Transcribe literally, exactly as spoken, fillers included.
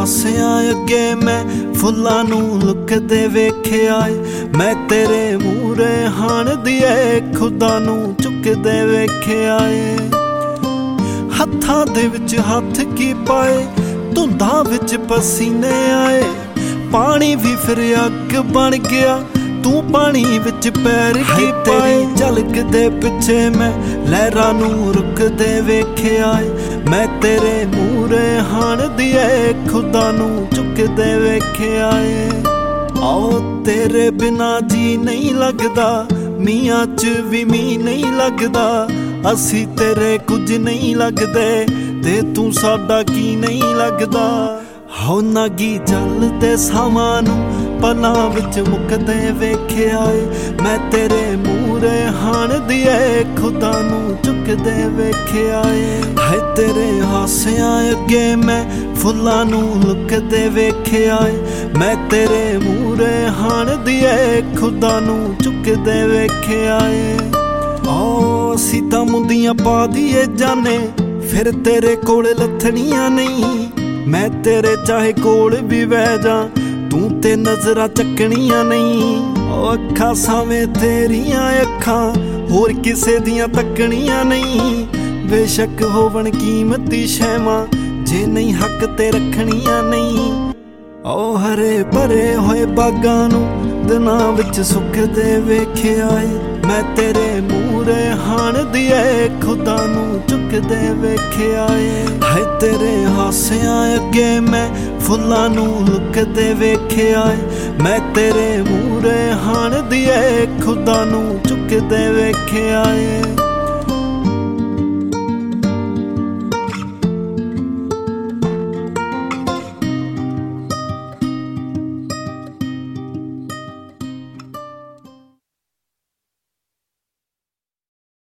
ਹਾਸਿਆਂ ਅੱਗੇ ਮੈਂ ਫੁੱਲਾਂ ਨੂੰ ਲੁਕਦੇ ਵੇਖਿਆ ਏ। ਮੈਂ ਤੇਰੇ ਮੂਹਰੇ ਹਾਣਦੀ ਏ ਖੁਦਾ ਨੂੰ ਚੁੱਕਦੇ ਵੇਖਿਆ ਏ। ਹੱਥਾਂ ਦੇ ਵਿੱਚ ਹੱਥ ਕੀ ਪਾਏ ਧੁੰਦਾਂ ਵਿੱਚ ਪਸੀਨੇ ਆਏ। ਪਾਣੀ ਵੀ ਫਿਰ ਅੱਗ ਬਣ ਗਿਆ ਤੂੰ ਪਾਣੀ ਵਿੱਚ ਪੈਰ ਕੀ ਪਾਏ। ਝਲਕ ਦੇ ਪਿੱਛੇ ਮੈਂ ਲਹਿਰਾਂ ਨੂੰ ਰੁਕਦੇ ਵੇਖਿਆ ਏ। ਮੈਂ ਤੇਰੇ ਮੂਹਰੇ ਹਾਣਦੀ ਏ ਖੁਦਾ ਨੂੰ ਚੁੱਕਦੇ ਵੇਖਿਆ ਏ। ਆਓ ਤੇਰੇ ਬਿਨਾ ਜੀ ਨਹੀਂ ਲੱਗਦਾ ਮੀਆਂ ਚ ਵੀ ਮੀਂਹ ਨਹੀਂ ਲੱਗਦਾ। ਅਸੀਂ ਤੇਰੇ ਕੁਝ ਨਹੀਂ ਲੱਗਦੇ ਤੇ ਤੂੰ ਸਾਡਾ ਕੀ ਨਹੀਂ ਲੱਗਦਾ। ਹੋ ਨਾਗੀ ਚੱਲਦੇ ਸਾਵਾਂ ਨੂੰ ਪਲਾਂ ਵਿੱਚ ਮੁੱਕਦੇ ਵੇਖਿਆ ਏ। ਮੈਂ ਤੇਰੇ ਮੂਹਰੇ ਹਾਣਦੀ ਏ ਖੁਦਾ ਨੂੰ ਚੁੱਕਦੇ ਵੇਖਿਆ ਏ। ਹਾਏ ਤੇਰੇ ਹਾਸਿਆਂ ਅੱਗੇ ਮੈਂ ਫੁੱਲਾਂ ਨੂੰ ਲੁਕਦੇ ਵੇਖਿਆ ਏ। ਮੈਂ ਤੇਰੇ ਮੂਹਰੇ ਹਾਣਦੀ ਏ ਖੁਦਾ ਨੂੰ ਚੁੱਕਦੇ ਵੇਖਿਆ ਏ। ਓ ਅਸੀਂ ਤਾਂ ਮੁੰਦੀਆਂ ਪਾ ਦੀਏ ਜਾਨੇ ਫਿਰ ਤੇਰੇ ਕੋਲ ਲੱਥਣੀਆਂ ਨਹੀਂ। ਮੈਂ ਤੇਰੇ ਚਾਹੇ ਕੋਲ ਵੀ ਬਹਿ ਜਾ ਤੂੰ ਤੇ ਨਜ਼ਰਾਂ ਚੱਕਣੀਆਂ ਨਹੀਂ। ਉਹ ਅੱਖਾਂ ਸਾਵੇਂ ਤੇਰੀਆਂ ਅੱਖਾਂ ਹੋਰ ਕਿਸੇ ਦੀਆਂ ਤੱਕਣੀਆਂ ਨਹੀਂ। ਬੇਸ਼ੱਕ ਹੋਵਣ ਕੀਮਤੀ ਸ਼ੈਵਾਂ ਜੇ ਨਹੀਂ ਹੱਕ ਤੇ ਰੱਖਣੀਆਂ ਨਹੀਂ। ਉਹ ਹਰੇ ਭਰੇ ਹੋਏ ਬਾਗਾਂ ਨੂੰ ਦਿਨਾਂ ਵਿੱਚ ਸੁੱਕਦੇ ਵੇਖਿਆ ਏ। ਮੈਂ ਤੇਰੇ ਮੂਹਰੇ ਹਾਣਦੀ ਏ ਖੁਦਾ ਨੂੰ ਚੁੱਕਦੇ ਵੇਖਿਆ ਏ। ਹਾਏ ਤੇਰੇ ਹਾਸਿਆਂ ਅੱਗੇ ਮੈਂ ਫੁੱਲਾਂ ਨੂੰ ਲੁਕਦੇ ਵੇਖਿਆ ਏ। ਮੈਂ ਤੇਰੇ ਮੂਹਰੇ ਹਾਣਦੀ ਏ ਖੁਦਾ ਨੂੰ ਚੁੱਕਦੇ ਵੇਖਿਆ ਏ।